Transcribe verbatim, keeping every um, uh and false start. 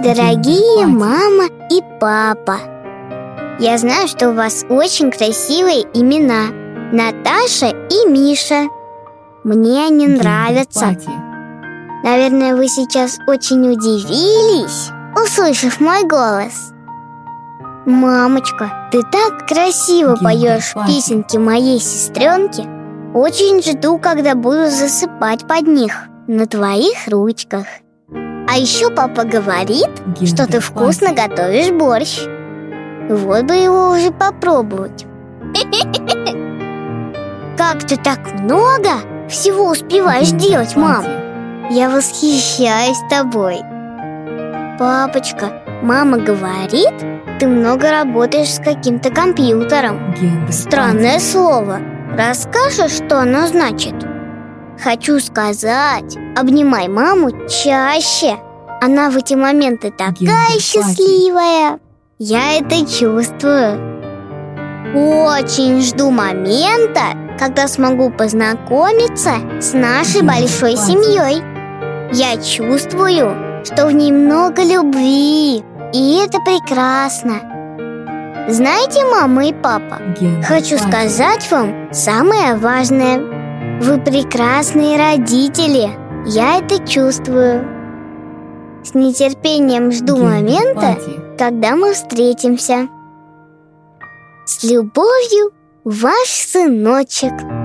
Дорогие мама и папа, я знаю, что у вас очень красивые имена: Наташа и Миша. Мне они нравятся. Наверное, вы сейчас очень удивились, услышав мой голос. Мамочка, ты так красиво поешь песенки моей сестренке. Очень жду, когда буду засыпать под них на твоих ручках. А еще папа говорит, что ты вкусно готовишь борщ. Вот бы его уже попробовать. Как ты так много всего успеваешь делать, мам? Я восхищаюсь тобой. Папочка, мама говорит, ты много работаешь с каким-то компьютером. Странное слово. Расскажешь, что оно значит? Хочу сказать, обнимай маму чаще. Она в эти моменты такая счастливая. Я это чувствую. Очень жду момента, когда смогу познакомиться с нашей большой семьей. Я чувствую, что в ней много любви, и это прекрасно. Знаете, мама и папа, хочу сказать вам самое важное. Вы прекрасные родители. Я это чувствую. С нетерпением жду момента, когда мы встретимся. С любовью, ваш сыночек.